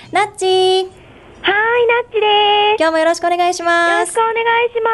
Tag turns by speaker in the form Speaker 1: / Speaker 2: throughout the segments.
Speaker 1: ナッチー。
Speaker 2: はい、ナッチです。
Speaker 1: 今日もよろしくお願いします。
Speaker 2: よろしくお願いします。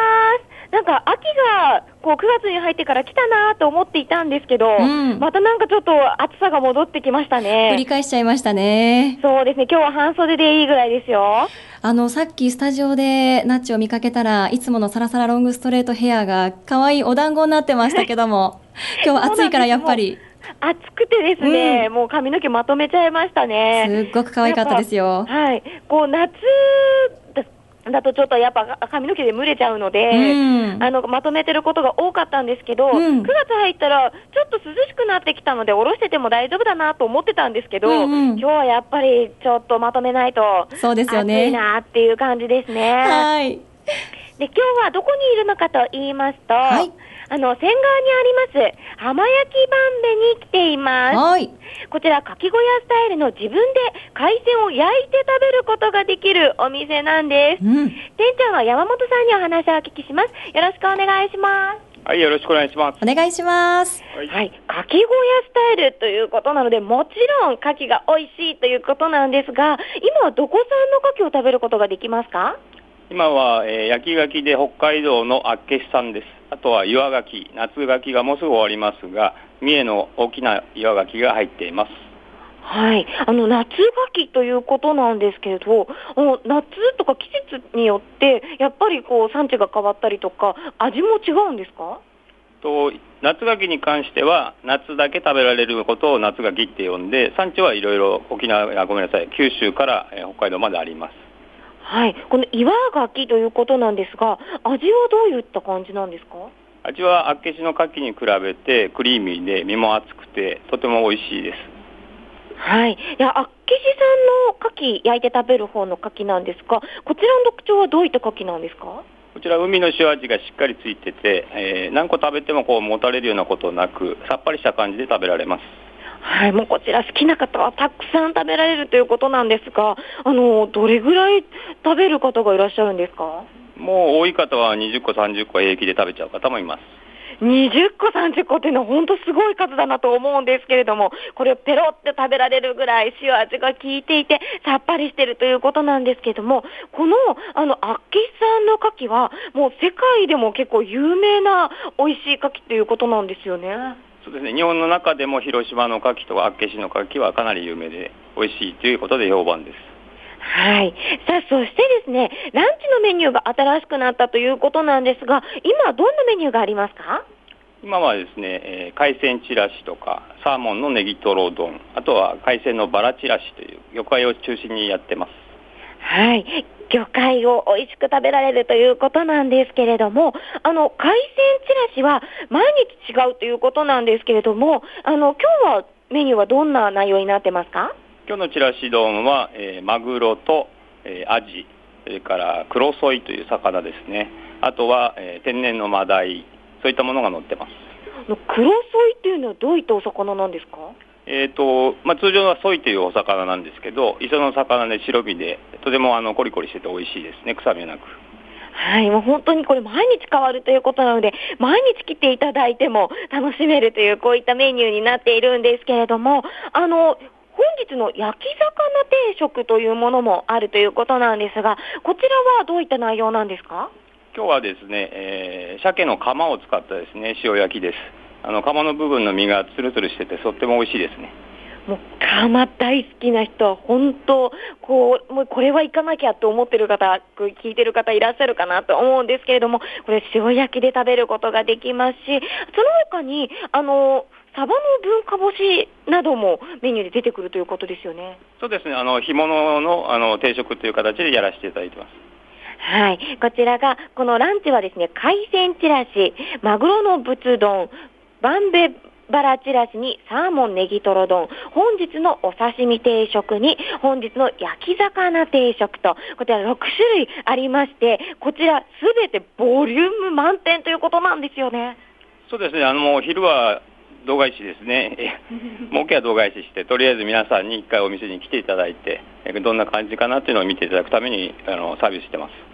Speaker 2: なんか秋が9月に入ってから来たなと思っていたんですけど、またなんかちょっと暑さが戻ってきましたね。
Speaker 1: 繰り返しちゃいましたね。
Speaker 2: そうですね、今日は半袖でいいぐらいですよ。
Speaker 1: さっきスタジオでナッチを見かけたら、いつものサラサラロングストレートヘアが可愛いお団子になってましたけども、今日は暑いからやっぱり。
Speaker 2: 暑くてですね、もう髪の毛まとめちゃいましたね。
Speaker 1: すっごく可愛かったですよ。
Speaker 2: はい。夏だとちょっとやっぱ髪の毛で蒸れちゃうので、まとめてることが多かったんですけど、9月入ったらちょっと涼しくなってきたので、下ろしてても大丈夫だなと思ってたんですけど、今日はやっぱりちょっとまとめないと、
Speaker 1: そうですよね。
Speaker 2: 暑いなっていう感じですね。
Speaker 1: はい。
Speaker 2: で、今日はどこにいるのかと言いますと、はい、仙川にあります、浜焼きバンベに来ています。
Speaker 1: はい。
Speaker 2: こちら、かき小屋スタイルの自分で海鮮を焼いて食べることができるお店なんです。店長の山本さんにお話をお聞きします。よろしくお願いします。
Speaker 3: はい、よろしくお願いします。
Speaker 1: お願いします。
Speaker 2: はい、かき小屋スタイルということなので、もちろん牡蠣が美味しいということなんですが、今はどこ産の牡蠣を食べることができますか？
Speaker 3: 今は、焼き牡蠣で北海道の厚岸産です。あとは岩牡蠣、夏牡蠣がもうすぐ終わりますが、三重の大きな岩牡蠣が入っています。
Speaker 2: はい、夏牡蠣ということなんですけれど、夏とか季節によってやっぱり産地が変わったりとか味も違うんですか？
Speaker 3: 夏牡蠣に関しては夏だけ食べられることを夏牡蠣って呼んで、産地はいろいろ九州から北海道まであります。
Speaker 2: はい、この岩牡蠣ということなんですが、味はどういった感じなんですか？
Speaker 3: 味は厚岸の牡蠣に比べてクリーミーで身も厚くてとても美味しいです。
Speaker 2: はい、厚岸産の牡蠣焼いて食べる方の牡蠣なんですが、こちらの特徴はどういった牡蠣なんですか？
Speaker 3: こちら海の塩味がしっかりついてて、何個食べてももたれるようなことなく、さっぱりした感じで食べられます。
Speaker 2: はい、もうこちら好きな方はたくさん食べられるということなんですが、どれぐらい食べる方がいらっしゃるんですか？
Speaker 3: もう多い方は20個30個平気で食べちゃう方もいます。
Speaker 2: 20個30個っていうのは本当すごい数だなと思うんですけれども、これをペロって食べられるぐらい塩味が効いていてさっぱりしているということなんですけれども、この厚岸産の牡蠣はもう世界でも結構有名な美味しい牡蠣ということなんですよね。
Speaker 3: そうですね、日本の中でも広島の牡蠣と厚岸の牡蠣はかなり有名で美味しいということで評判です。
Speaker 2: はい。さあ、そしてですね、ランチのメニューが新しくなったということなんですが、今どんなメニューがありますか？
Speaker 3: 今はですね、海鮮ちらしとかサーモンのネギトロ丼、あとは海鮮のバラちらしという魚介を中心にやってます。
Speaker 2: はい。魚介を美味しく食べられるということなんですけれども、海鮮ちらしは毎日違うということなんですけれども、今日はメニューはどんな内容になってますか？
Speaker 3: 今日のちらし丼は、マグロと、アジ、それからクロソイという魚ですね。あとは、天然のマダイ、そういったものが載ってます。
Speaker 2: クロソイっていうのはどういったお魚なんですか？
Speaker 3: 通常はソイというお魚なんですけど、磯の魚で白身でとてもコリコリしてて美味しいですね。臭みなく。
Speaker 2: はい、もう本当にこれ毎日変わるということなので、毎日来ていただいても楽しめるというこういったメニューになっているんですけれども、本日の焼き魚定食というものもあるということなんですが、こちらはどういった内容なんですか？
Speaker 3: 今日はですね、鮭のカマを使ったですね、塩焼きです。カマの部分の身がツルツルしててとっても美味しいですね。
Speaker 2: もうカマ大好きな人は本当もうこれは行かなきゃと思ってる方、聞いてる方いらっしゃるかなと思うんですけれども、これ塩焼きで食べることができますし、その他にサバの文化干しなどもメニューで出てくるということですよね。
Speaker 3: そうですね、干物の定食という形でやらせていただいてます。
Speaker 2: はい、こちらがこのランチはですね、海鮮ちらし、マグロのぶつ丼、バンベバラちらしにサーモンネギトロ丼、本日のお刺身定食に本日の焼き魚定食と、こちら6種類ありまして、こちらすべてボリューム満点ということなんですよね。
Speaker 3: そうですね、もう昼は動画師ですね。儲けは動画師して、とりあえず皆さんに一回お店に来ていただいて、どんな感じかなっていうのを見ていただくためにサービスしてます。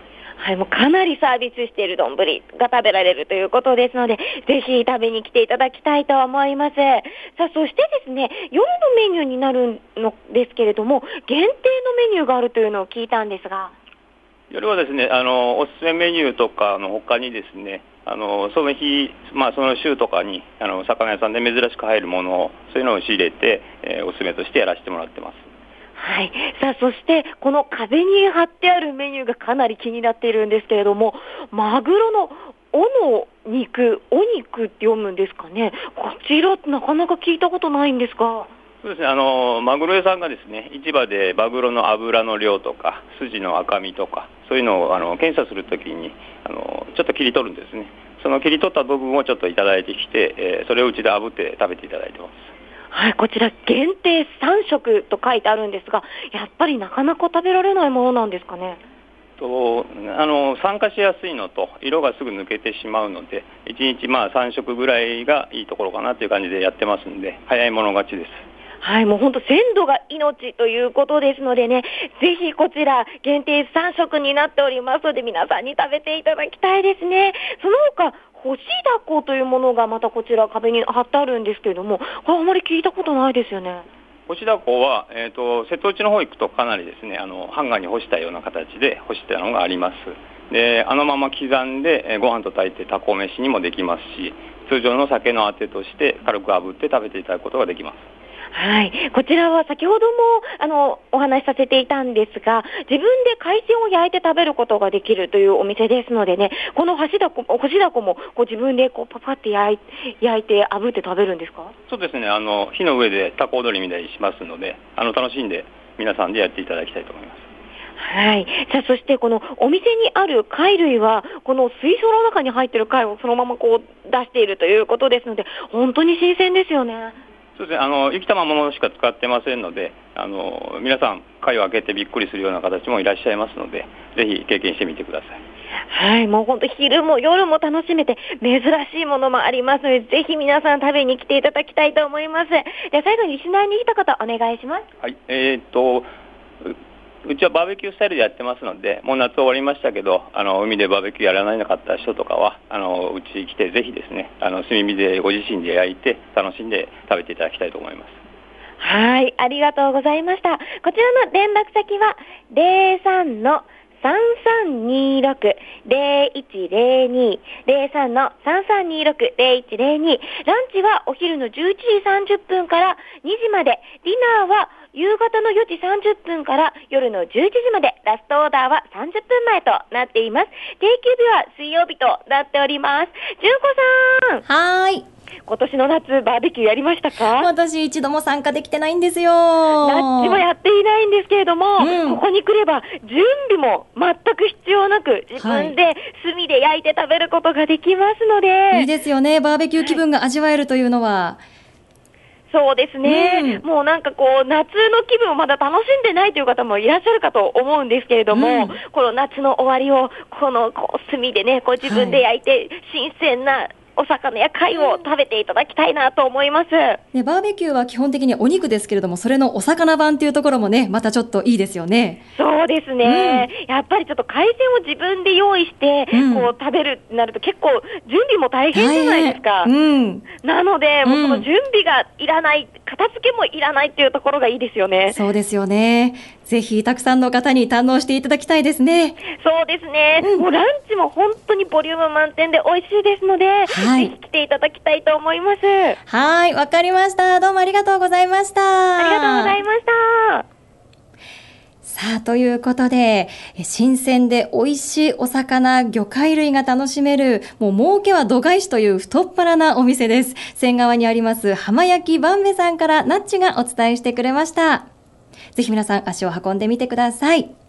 Speaker 2: はい、もうかなりサービスしている丼が食べられるということですので、ぜひ食べに来ていただきたいと思います。さあ、そしてですね、夜のメニューになるのですけれども、限定のメニューがあるというのを聞いたんですが。
Speaker 3: 夜はですね、おすすめメニューとかの他にですね、その日、その週とかに魚屋さんで珍しく入るものを、そういうのを仕入れて、おすすめとしてやらせてもらってます。
Speaker 2: はい。さあ、そして、この壁に貼ってあるメニューがかなり気になっているんですけれども、マグロのお肉って読むんですかね。こちら、なかなか聞いたことないんですが。
Speaker 3: そうですね、マグロ屋さんがですね、市場でマグロの脂の量とか、筋の赤身とか、そういうのを検査するときにちょっと切り取るんですね。その切り取った部分をちょっといただいてきて、それをうちで炙って食べていただいてます。
Speaker 2: はい、こちら限定3食と書いてあるんですが、やっぱりなかなか食べられないものなんですかね。
Speaker 3: 酸化しやすいのと色がすぐ抜けてしまうので、1日3食ぐらいがいいところかなという感じでやってますんで、早い者勝ちです。
Speaker 2: はい、もう本当鮮度が命ということですのでね、ぜひこちら限定3食になっておりますので、皆さんに食べていただきたいですね。その他、干しダコというものがまたこちら壁に貼ってあるんですけれども、これあまり聞いたことないですよね。
Speaker 3: 干しダコは、瀬戸内の方行くとかなりですね、ハンガーに干したような形で干したのがあります。で、まま刻んでご飯と炊いてタコ飯にもできますし、通常の酒のあてとして軽く炙って食べていただくことができます。
Speaker 2: はい。こちらは先ほども、お話しさせていたんですが、自分で海鮮を焼いて食べることができるというお店ですのでね、この干しダコも自分でパパって焼いて炙って食べるんですか？
Speaker 3: そうですね。火の上でタコ踊りみたいにしますので、楽しんで皆さんでやっていただきたいと思います。
Speaker 2: はい。さあ、そしてこのお店にある貝類は、この水槽の中に入っている貝をそのまま出しているということですので、本当に新鮮ですよね。
Speaker 3: そうですね、生きたままものしか使ってませんので、皆さん貝を開けてびっくりするような形もいらっしゃいますので、ぜひ経験してみてください。
Speaker 2: はい、もう本当昼も夜も楽しめて珍しいものもありますので、ぜひ皆さん食べに来ていただきたいと思います。では最後にリスナーに一言お願いします。
Speaker 3: はい、うちはバーベキュースタイルでやってますので、もう夏終わりましたけど、海でバーベキューやらなかった人とかは、うち来てぜひですね、炭火でご自身で焼いて楽しんで食べていただきたいと思います。
Speaker 2: はい、ありがとうございました。こちらの連絡先は03-3326-0102 03-3326-0102。ランチはお昼の11時30分から2時まで、ディナーは夕方の4時30分から夜の11時まで、ラストオーダーは30分前となっています。定休日は水曜日となっております。純子さん。
Speaker 1: はーい。
Speaker 2: 今年の夏バーベキューやりましたか？
Speaker 1: 私一度も参加できてないんですよ。
Speaker 2: 夏もやっていないんですけれども、ここに来れば準備も全く必要なく、自分で炭で焼いて食べることができますので。
Speaker 1: いいですよね。バーベキュー気分が味わえるというのは。
Speaker 2: そうですね、もうなんか夏の気分をまだ楽しんでないという方もいらっしゃるかと思うんですけれども、この夏の終わりを炭でね、自分で焼いて新鮮なお魚や貝を食べていただきたいなと思います。
Speaker 1: ね、バーベキューは基本的にお肉ですけれども、それのお魚版というところもね、またちょっといいですよね。
Speaker 2: そうですね、やっぱりちょっと海鮮を自分で用意して、食べるってなると結構準備も大変じゃないですか。なので、もうその準備がいらない、片付けもいらないっていうところがいいですよね。
Speaker 1: そうですよね。ぜひたくさんの方に堪能していただきたいですね。
Speaker 2: そうですね、もうランチも本当にボリューム満点で美味しいですので、ぜひ来ていただきたいと思います。
Speaker 1: はい、わかりました。どうもありがとうございました。
Speaker 2: ありがとうございました。
Speaker 1: さあ、ということで、新鮮で美味しいお魚、魚介類が楽しめる、もう儲けは度外視という太っ腹なお店です。仙川にあります浜焼きばんべさんからナッチがお伝えしてくれました。ぜひ皆さん足を運んでみてください。